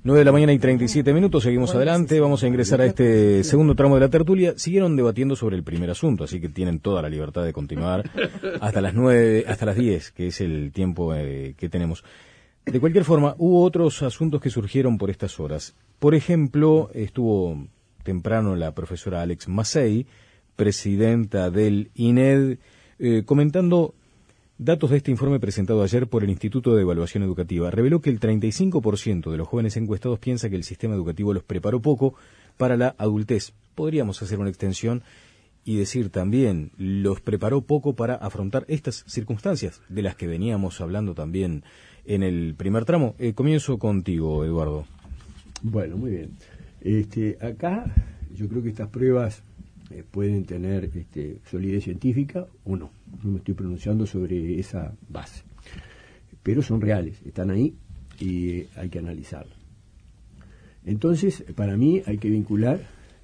9 de la mañana y 37 minutos, seguimos adelante, vamos a ingresar a este segundo tramo de la tertulia. Siguieron debatiendo sobre el primer asunto, así que tienen toda la libertad de continuar hasta las 9, hasta las 10, que es el tiempo que tenemos. De cualquier forma, hubo otros asuntos que surgieron por estas horas. Por ejemplo, estuvo temprano la profesora Alex Massey, presidenta del INED, comentando datos de este informe presentado ayer por el Instituto de Evaluación Educativa. Reveló que el 35% de los jóvenes encuestados piensa que el sistema educativo los preparó poco para la adultez. Podríamos hacer una extensión y decir también, los preparó poco para afrontar estas circunstancias de las que veníamos hablando también en el primer tramo. Comienzo contigo, Eduardo. Bueno, muy bien. Acá yo creo que estas pruebas pueden tener solidez científica o no. No me estoy pronunciando sobre esa base. Pero son reales, están ahí y hay que analizarlas. Entonces, para mí hay que vincular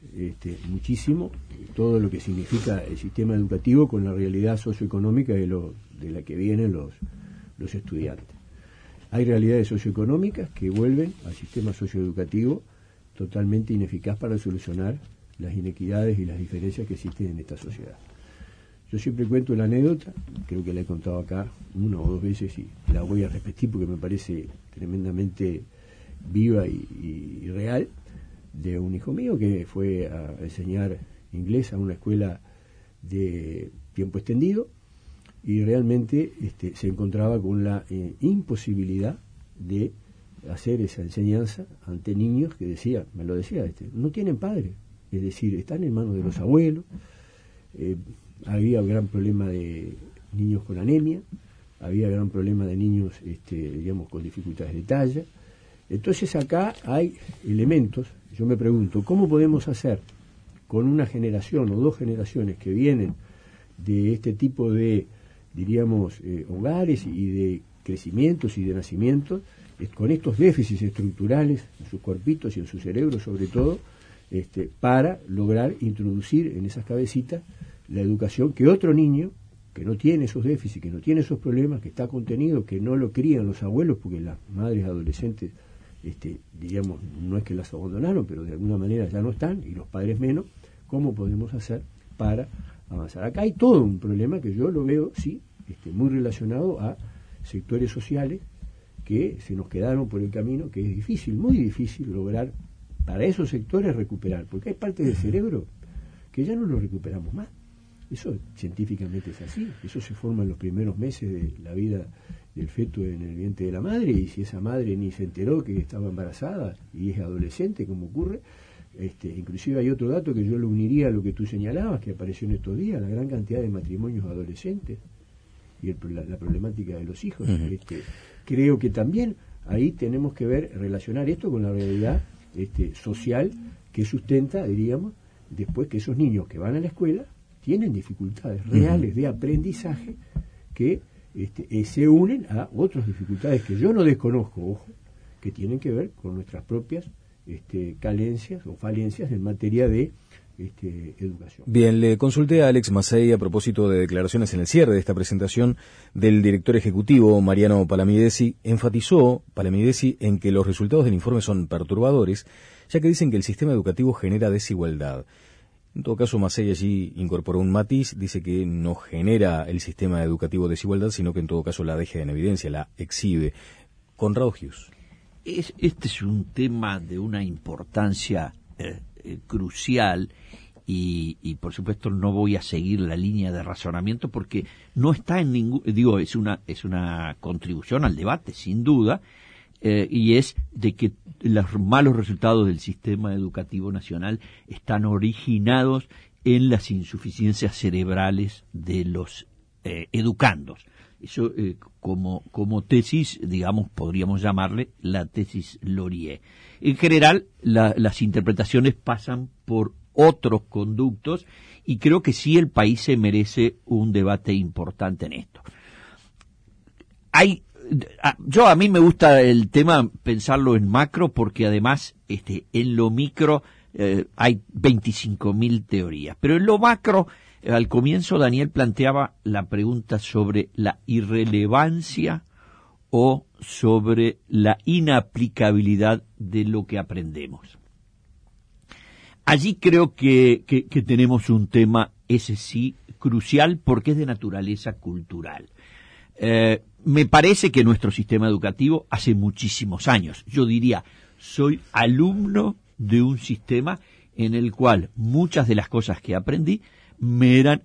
muchísimo todo lo que significa el sistema educativo con la realidad socioeconómica de la que vienen los estudiantes. Hay realidades socioeconómicas que vuelven al sistema socioeducativo totalmente ineficaz para solucionar las inequidades y las diferencias que existen en esta sociedad. Yo siempre cuento la anécdota, creo que la he contado acá una o dos veces y la voy a repetir porque me parece tremendamente viva y real, de un hijo mío que fue a enseñar inglés a una escuela de tiempo extendido y realmente se encontraba con la imposibilidad de hacer esa enseñanza ante niños que me lo decía, no tienen padre, es decir, están en manos de los abuelos. Había un gran problema de niños con anemia, había gran problema de niños con dificultades de talla. Entonces acá hay elementos, yo me pregunto, ¿cómo podemos hacer con una generación o dos generaciones que vienen de este tipo de, hogares y de crecimientos y de nacimientos, con estos déficits estructurales en sus cuerpitos y en su cerebro sobre todo, para lograr introducir en esas cabecitas la educación que otro niño que no tiene esos déficits, que no tiene esos problemas, que está contenido, que no lo crían los abuelos, porque las madres adolescentes, no es que las abandonaron, pero de alguna manera ya no están, y los padres menos, ¿cómo podemos hacer para avanzar? Acá hay todo un problema que yo lo veo, sí, muy relacionado a sectores sociales que se nos quedaron por el camino, que es difícil, muy difícil lograr para esos sectores recuperar, porque hay partes del cerebro que ya no lo recuperamos más. Eso científicamente es así, eso se forma en los primeros meses de la vida del feto en el vientre de la madre, y si esa madre ni se enteró que estaba embarazada y es adolescente, como ocurre, inclusive hay otro dato que yo lo uniría a lo que tú señalabas, que apareció en estos días, la gran cantidad de matrimonios adolescentes y la problemática de los hijos. Creo que también ahí tenemos que relacionar esto con la realidad social que sustenta, después que esos niños que van a la escuela tienen dificultades reales de aprendizaje que se unen a otras dificultades que yo no desconozco, ojo, que tienen que ver con nuestras propias carencias o falencias en materia de educación. Bien, le consulté a Alex Massey a propósito de declaraciones en el cierre de esta presentación del director ejecutivo Mariano Palamidesi. Enfatizó Palamidesi en que los resultados del informe son perturbadores, ya que dicen que el sistema educativo genera desigualdad. En todo caso, Massey allí incorporó un matiz, dice que no genera el sistema educativo desigualdad, sino que en todo caso la deja en evidencia, la exhibe. Conrado Hughes. Este es un tema de una importancia crucial y por supuesto no voy a seguir la línea de razonamiento porque no está en ningún, es una contribución al debate sin duda, y es de que los malos resultados del sistema educativo nacional están originados en las insuficiencias cerebrales de los educandos. Eso como tesis, podríamos llamarle la tesis Laurier. En general, las interpretaciones pasan por otros conductos y creo que sí el país se merece un debate importante en esto. A mí me gusta el tema pensarlo en macro porque además en lo micro hay 25.000 teorías, pero en lo macro al comienzo Daniel planteaba la pregunta sobre la irrelevancia o sobre la inaplicabilidad de lo que aprendemos. Allí creo que tenemos un tema, ese sí, crucial, porque es de naturaleza cultural. Me parece que nuestro sistema educativo hace muchísimos años, yo diría, soy alumno de un sistema en el cual muchas de las cosas que aprendí me eran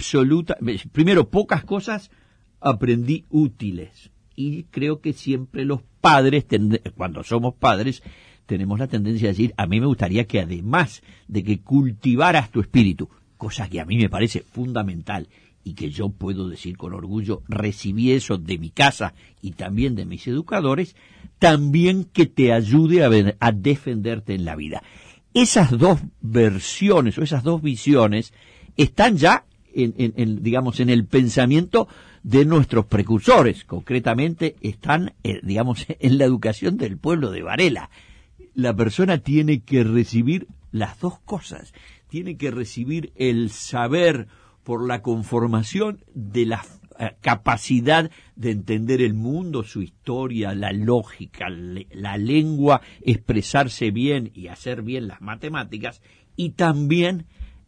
primero, pocas cosas aprendí útiles. Y creo que siempre los padres, cuando somos padres, tenemos la tendencia a decir, a mí me gustaría que además de que cultivaras tu espíritu, cosa que a mí me parece fundamental y que yo puedo decir con orgullo, recibí eso de mi casa y también de mis educadores, también que te ayude a defenderte en la vida. Esas dos versiones o esas dos visiones están ya digamos, en el pensamiento de nuestros precursores, concretamente están, digamos, en la educación del pueblo de Varela. La persona tiene que recibir las dos cosas, tiene que recibir el saber por la conformación de la capacidad de entender el mundo, su historia, la lógica, la lengua, expresarse bien y hacer bien las matemáticas, y también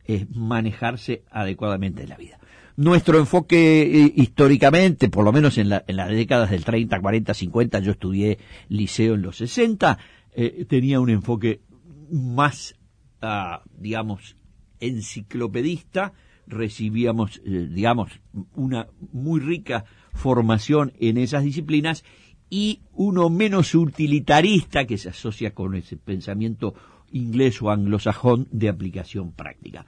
manejarse adecuadamente en la vida. Nuestro enfoque históricamente, por lo menos en las décadas del 30, 40, 50, yo estudié liceo en los 60, tenía un enfoque más, digamos, enciclopedista. Recibíamos, digamos, una muy rica formación en esas disciplinas, y uno menos utilitarista, que se asocia con ese pensamiento inglés o anglosajón de aplicación práctica.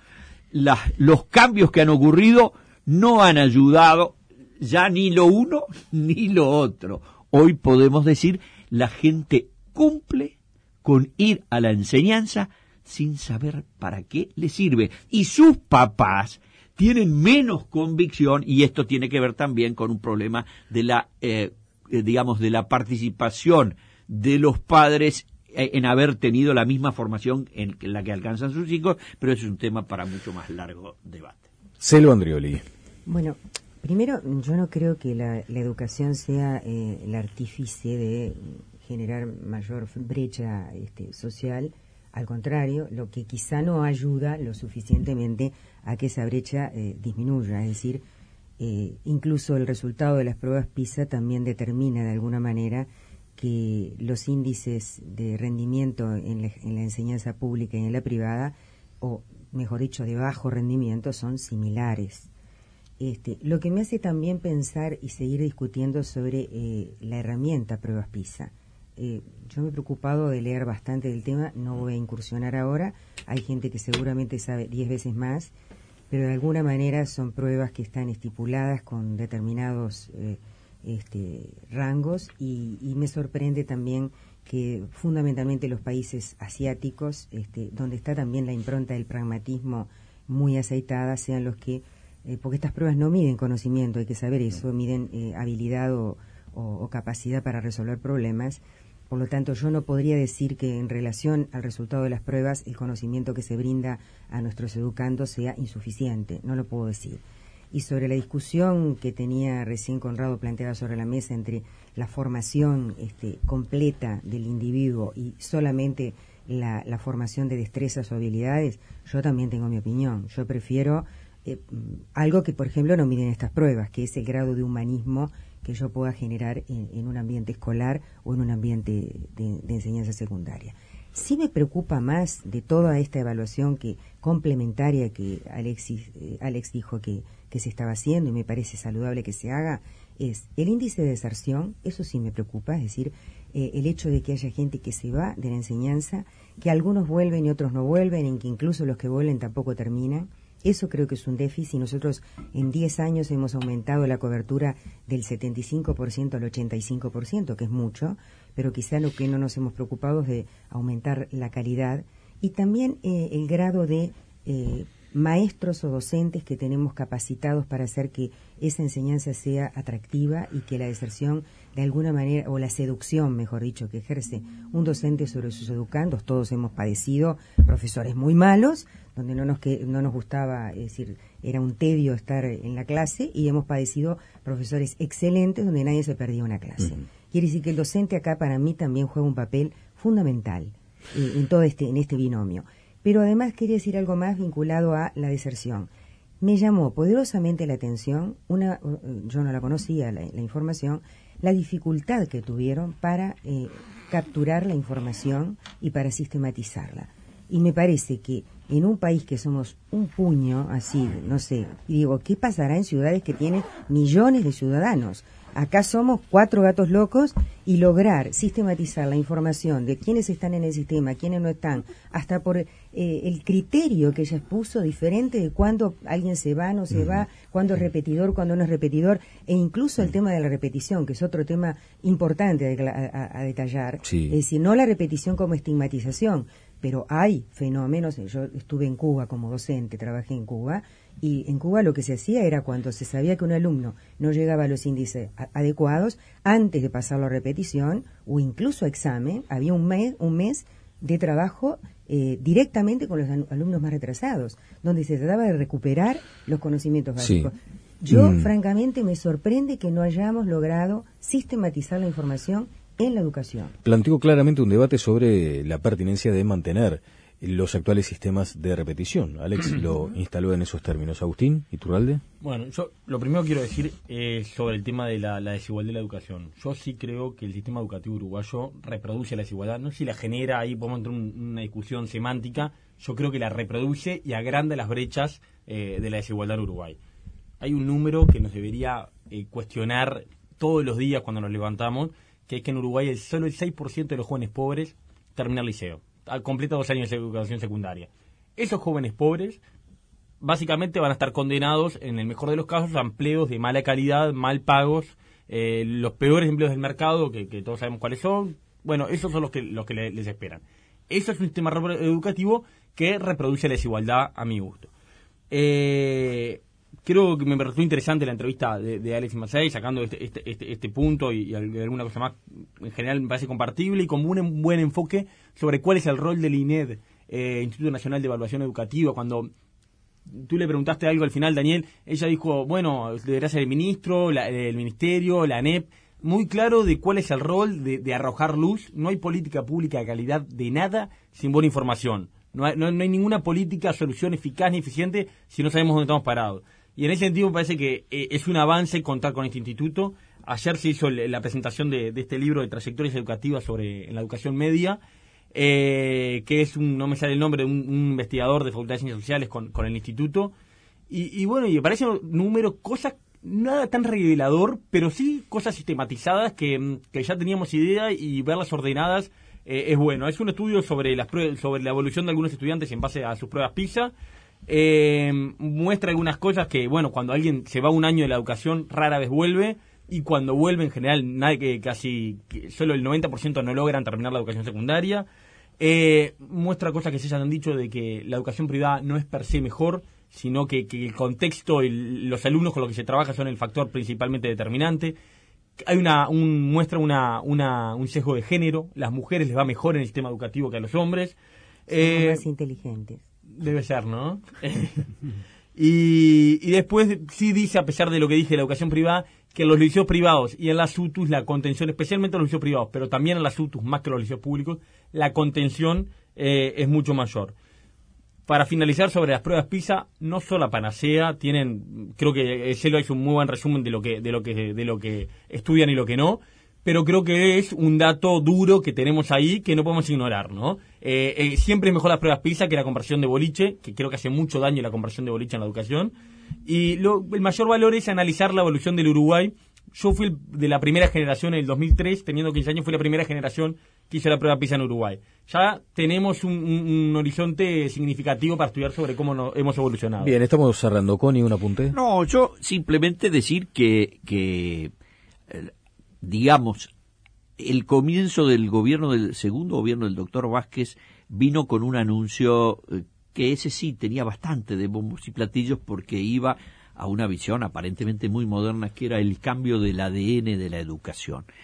Los cambios que han ocurrido no han ayudado ya ni lo uno ni lo otro. Hoy podemos decir, la gente cumple con ir a la enseñanza sin saber para qué le sirve. Y sus papás tienen menos convicción, y esto tiene que ver también con un problema de digamos, de la participación de los padres en haber tenido la misma formación en la que alcanzan sus hijos, pero eso es un tema para mucho más largo debate. Celo Andrioli. Bueno, primero, yo no creo que la educación sea el artífice de generar mayor brecha social. Al contrario, lo que quizá no ayuda lo suficientemente a que esa brecha disminuya. Es decir, incluso el resultado de las pruebas PISA también determina de alguna manera que los índices de rendimiento en la enseñanza pública y en la privada, o mejor dicho, de bajo rendimiento, son similares. Lo que me hace también pensar y seguir discutiendo sobre la herramienta pruebas PISA. Yo me he preocupado de leer bastante del tema, no voy a incursionar ahora, hay gente que seguramente sabe 10 veces más, pero de alguna manera son pruebas que están estipuladas con determinados rangos, y me sorprende también que fundamentalmente los países asiáticos, donde está también la impronta del pragmatismo muy aceitada, sean los que, porque estas pruebas no miden conocimiento, hay que saber eso, miden habilidad o capacidad para resolver problemas. Por lo tanto, yo no podría decir que en relación al resultado de las pruebas el conocimiento que se brinda a nuestros educandos sea insuficiente, no lo puedo decir. Y sobre la discusión que tenía recién Conrado planteada sobre la mesa entre la formación completa del individuo y solamente la formación de destrezas o habilidades, yo también tengo mi opinión. Yo prefiero algo que, por ejemplo, no miden estas pruebas, que es el grado de humanismo que yo pueda generar en un ambiente escolar o en un ambiente de enseñanza secundaria. Sí me preocupa más de toda esta evaluación complementaria que Alex dijo que se estaba haciendo, y me parece saludable que se haga, es el índice de deserción. Eso sí me preocupa, es decir, el hecho de que haya gente que se va de la enseñanza, que algunos vuelven y otros no vuelven, en que incluso los que vuelven tampoco terminan. Eso creo que es un déficit. Nosotros en 10 años hemos aumentado la cobertura del 75% al 85%, que es mucho, pero quizá lo que no nos hemos preocupado es de aumentar la calidad y también el grado de maestros o docentes que tenemos capacitados para hacer que esa enseñanza sea atractiva y que la deserción de alguna manera, o la seducción, mejor dicho, que ejerce un docente sobre sus educandos. Todos hemos padecido profesores muy malos, donde no nos gustaba, es decir, era un tedio estar en la clase, y hemos padecido profesores excelentes donde nadie se perdía una clase. Quiere decir que el docente acá para mí también juega un papel fundamental en todo este binomio. Pero además quería decir algo más vinculado a la deserción. Me llamó poderosamente la atención, yo no la conocía, la información, la dificultad que tuvieron para capturar la información y para sistematizarla. Y me parece que en un país que somos un puño, así, no sé, y digo, ¿qué pasará en ciudades que tienen millones de ciudadanos? Acá somos 4 gatos locos y lograr sistematizar la información de quiénes están en el sistema, quiénes no están, hasta por el criterio que ella expuso, diferente de cuándo alguien se va, no se va, cuándo es repetidor, cuándo no es repetidor, e incluso el tema de la repetición, que es otro tema importante a detallar. Sí. Es decir, no la repetición como estigmatización, pero hay fenómenos. Yo estuve en Cuba como docente, trabajé en Cuba, y en Cuba lo que se hacía era cuando se sabía que un alumno no llegaba a los índices adecuados, antes de pasarlo a repetición o incluso a examen, había un mes de trabajo directamente con los alumnos más retrasados, donde se trataba de recuperar los conocimientos básicos. Sí. Yo, francamente, me sorprende que no hayamos logrado sistematizar la información en la educación. Planteó claramente un debate sobre la pertinencia de mantener los actuales sistemas de repetición. Alex lo instaló en esos términos. Agustín Iturralde. Bueno, yo lo primero que quiero decir es sobre el tema de la desigualdad de la educación. Yo sí creo que el sistema educativo uruguayo reproduce la desigualdad. No sé si la genera, ahí podemos entrar en una discusión semántica. Yo creo que la reproduce y agranda las brechas de la desigualdad en Uruguay. Hay un número que nos debería cuestionar todos los días cuando nos levantamos, que es que en Uruguay solo el 6% de los jóvenes pobres termina el liceo, completa 2 años de educación secundaria. Esos jóvenes pobres básicamente van a estar condenados, en el mejor de los casos, a empleos de mala calidad, mal pagos, los peores empleos del mercado, que todos sabemos cuáles son. Bueno, esos son los que les esperan. Eso es un sistema educativo que reproduce la desigualdad a mi gusto. Creo que me resultó interesante la entrevista de Alex Mazzei, sacando este punto y alguna cosa más, en general me parece compartible, y con un buen enfoque sobre cuál es el rol del INED, Instituto Nacional de Evaluación Educativa. Cuando tú le preguntaste algo al final, Daniel, ella dijo, bueno, debería ser el ministro, el ministerio, la ANEP, muy claro de cuál es el rol de arrojar luz. No hay política pública de calidad de nada sin buena información. No hay ninguna política, solución eficaz ni eficiente si no sabemos dónde estamos parados. Y en ese sentido me parece que es un avance contar con este instituto. Ayer se hizo la presentación de este libro de trayectorias educativas en la educación media, que es no me sale el nombre, de un investigador de Facultad de Ciencias Sociales con el instituto. Y bueno, y me parece números, cosas, nada tan revelador, pero sí cosas sistematizadas que ya teníamos idea, y verlas ordenadas es bueno. Es un estudio sobre la evolución de algunos estudiantes en base a sus pruebas PISA. Muestra algunas cosas que, bueno, cuando alguien se va un año de la educación rara vez vuelve, y cuando vuelve en general solo el 90% no logran terminar la educación secundaria. Muestra cosas que se han dicho de que la educación privada no es per se mejor, sino que el contexto y los alumnos con los que se trabaja son el factor principalmente determinante. Hay muestra un sesgo de género. Las mujeres les va mejor en el sistema educativo que a los hombres. Son más inteligentes. Debe ser, ¿no? y después sí dice, a pesar de lo que dije de la educación privada, que en los liceos privados y en las UTUS la contención, especialmente en los liceos privados, pero también en las UTUS más que en los liceos públicos, la contención es mucho mayor. Para finalizar, sobre las pruebas PISA, no son la panacea, creo que Celo hizo un muy buen resumen de lo que estudian y lo que no, pero creo que es un dato duro que tenemos ahí que no podemos ignorar, ¿no? Siempre es mejor las pruebas PISA que la conversión de boliche, que creo que hace mucho daño la conversión de boliche en la educación. Y el mayor valor es analizar la evolución del Uruguay. Yo fui de la primera generación en el 2003, teniendo 15 años, fui la primera generación que hizo la prueba PISA en Uruguay. Ya tenemos un horizonte significativo para estudiar sobre cómo hemos evolucionado. Bien, estamos cerrando. Connie, un apunte. No, yo simplemente decir que digamos, el comienzo del segundo gobierno del doctor Vázquez vino con un anuncio que ese sí tenía bastante de bombos y platillos, porque iba a una visión aparentemente muy moderna, que era el cambio del ADN de la educación.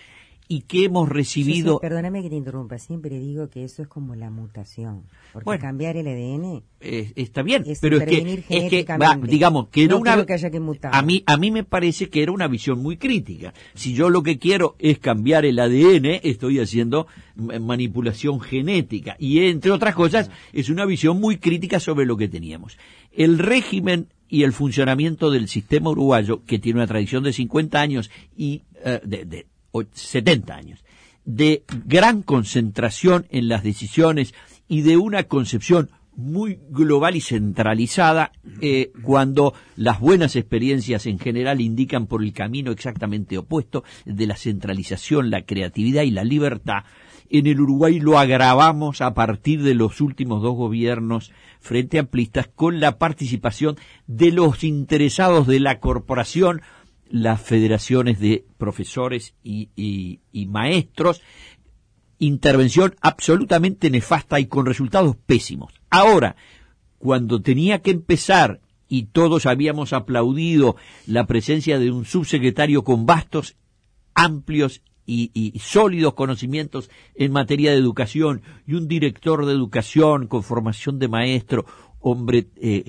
y que hemos recibido... Perdóname que te interrumpa, siempre digo que eso es como la mutación, porque bueno, cambiar el ADN está bien, es pero es que digamos que era no una... creo que haya que mutar. A mí me parece que era una visión muy crítica. Si yo lo que quiero es cambiar el ADN, estoy haciendo manipulación genética, y entre otras cosas es una visión muy crítica sobre lo que teníamos. El régimen y el funcionamiento del sistema uruguayo, que tiene una tradición de 50 años y de 70 años, de gran concentración en las decisiones y de una concepción muy global y centralizada, cuando las buenas experiencias en general indican por el camino exactamente opuesto de la centralización, la creatividad y la libertad. En el Uruguay lo agravamos a partir de los últimos 2 gobiernos frente amplistas con la participación de los interesados de la corporación, las federaciones de profesores y maestros, intervención absolutamente nefasta y con resultados pésimos. Ahora, cuando tenía que empezar y todos habíamos aplaudido la presencia de un subsecretario con vastos, amplios y sólidos conocimientos en materia de educación y un director de educación con formación de maestro, hombre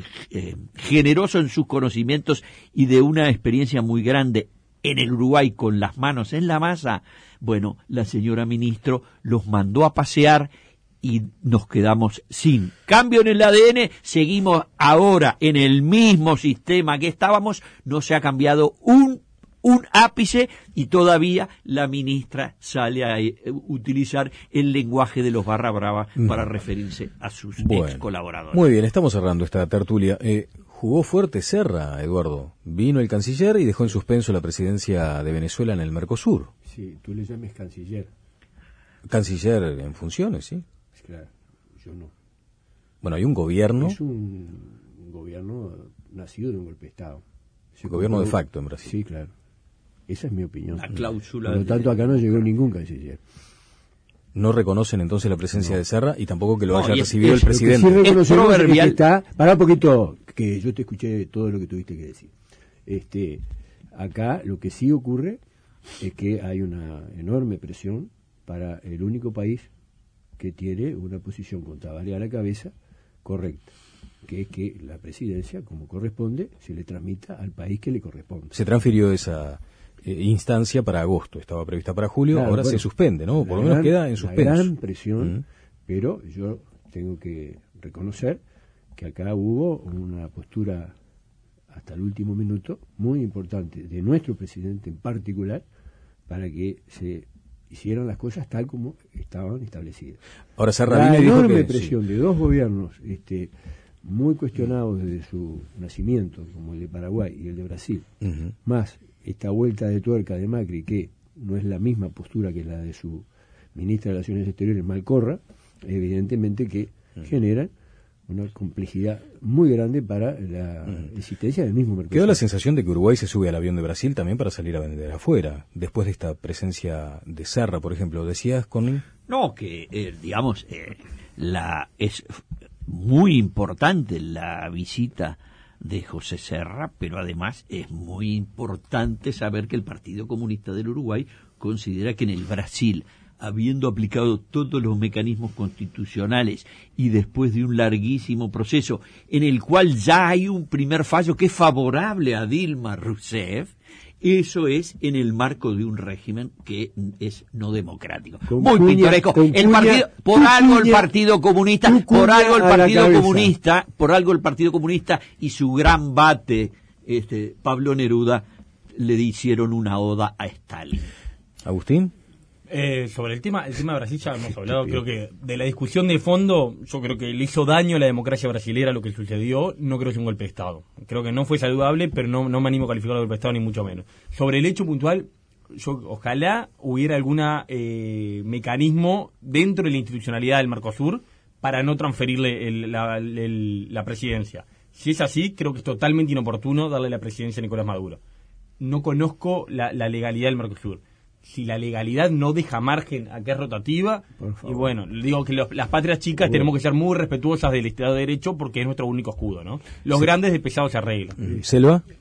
generoso en sus conocimientos y de una experiencia muy grande en el Uruguay con las manos en la masa, bueno, la señora ministro los mandó a pasear y nos quedamos sin cambio en el ADN. Seguimos ahora en el mismo sistema que estábamos, no se ha cambiado un ápice y todavía la ministra sale a utilizar el lenguaje de los barra brava para referirse a sus ex colaboradores. Muy bien, estamos cerrando esta tertulia. Jugó fuerte Serra, Eduardo. Vino el canciller y dejó en suspenso la presidencia de Venezuela en el Mercosur. Sí, tú le llames canciller. Canciller en funciones, sí. Claro, yo no. Bueno, hay un gobierno. Es un gobierno nacido de un golpe de Estado. Gobierno de facto en Brasil. Sí, claro. Esa es mi opinión. La cláusula. Por lo tanto, acá no llegó ningún canciller. No reconocen entonces la presencia de Serra y tampoco que lo haya y recibido el presidente. Sí reconocemos es proverbial. Para un poquito, que yo te escuché todo lo que tuviste que decir. Acá lo que sí ocurre es que hay una enorme presión para el único país que tiene una posición con Tabaré a la cabeza correcta, que es que la presidencia, como corresponde, se le transmita al país que le corresponde. Se transfirió esa instancia para agosto, estaba prevista para julio, claro, ahora se suspende, ¿no? Por lo menos queda en suspenso. Gran presión, pero yo tengo que reconocer que acá hubo una postura hasta el último minuto muy importante de nuestro presidente en particular para que se hicieran las cosas tal como estaban establecidas. Ahora Serra la vino y dijo enorme que presión de 2 gobiernos muy cuestionados desde su nacimiento, como el de Paraguay y el de Brasil, más esta vuelta de tuerca de Macri, que no es la misma postura que la de su ministra de Relaciones Exteriores, Malcorra, evidentemente que generan una complejidad muy grande para la existencia del mismo mercado. Quedó la sensación de que Uruguay se sube al avión de Brasil también para salir a vender afuera, después de esta presencia de Serra, por ejemplo. ¿Decías, Connie? No, que es muy importante la visita de José Serra, pero además es muy importante saber que el Partido Comunista del Uruguay considera que en el Brasil, habiendo aplicado todos los mecanismos constitucionales y después de un larguísimo proceso en el cual ya hay un primer fallo que es favorable a Dilma Rousseff, eso es en el marco de un régimen que es no democrático. Muy pintoresco. El Partido Comunista y su gran bate, Pablo Neruda, le hicieron una oda a Stalin. Agustín. Sobre el tema de Brasil ya hemos hablado. Creo que de la discusión de fondo, yo creo que le hizo daño a la democracia brasilera lo que sucedió. No creo que sea un golpe de Estado. Creo que no fue saludable, pero no me animo a calificarlo de golpe de Estado ni mucho menos. Sobre el hecho puntual, ojalá hubiera algún mecanismo dentro de la institucionalidad del Mercosur para no transferirle la presidencia. Si es así, creo que es totalmente inoportuno darle la presidencia a Nicolás Maduro. No conozco la legalidad del Mercosur. Si la legalidad no deja margen a que es rotativa, y bueno, digo que las patrias chicas tenemos que ser muy respetuosas del Estado de Derecho porque es nuestro único escudo, ¿no? Los grandes de pesado se arreglan. ¿Selva?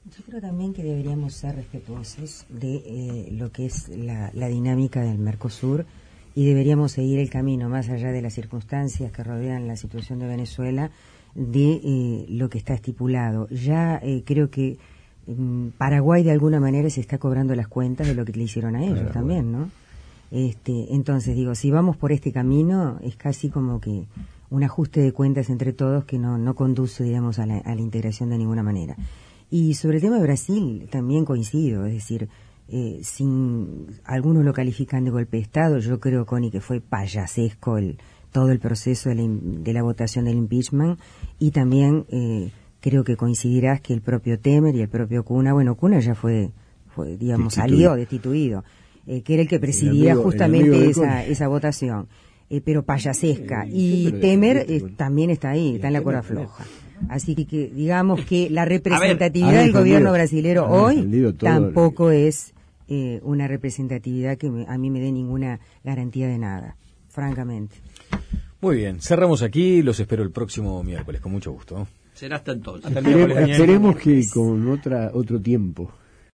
Yo creo también que deberíamos ser respetuosos de lo que es la dinámica del Mercosur y deberíamos seguir el camino, más allá de las circunstancias que rodean la situación de Venezuela, de lo que está estipulado. Ya creo que Paraguay de alguna manera se está cobrando las cuentas de lo que le hicieron a ellos también, ¿no? Entonces digo, si vamos por este camino es casi como que un ajuste de cuentas entre todos que no conduce, digamos, a la integración de ninguna manera. Y sobre el tema de Brasil también coincido, es decir, algunos lo califican de golpe de Estado, yo creo, Connie, que fue payasesco todo el proceso de la votación del impeachment, y también creo que coincidirás que el propio Temer y el propio Cuna ya fue digamos, salió destituido, que era el que presidía justamente esa votación, pero payasesca, y Temer también está ahí, está en la cuerda floja. Así que digamos que la representatividad del gobierno brasilero hoy tampoco es una representatividad que a mí me dé ninguna garantía de nada, francamente. Muy bien, cerramos aquí, los espero el próximo miércoles, con mucho gusto. Será hasta entonces. Hasta el miércoles, Esperemos que con otro tiempo.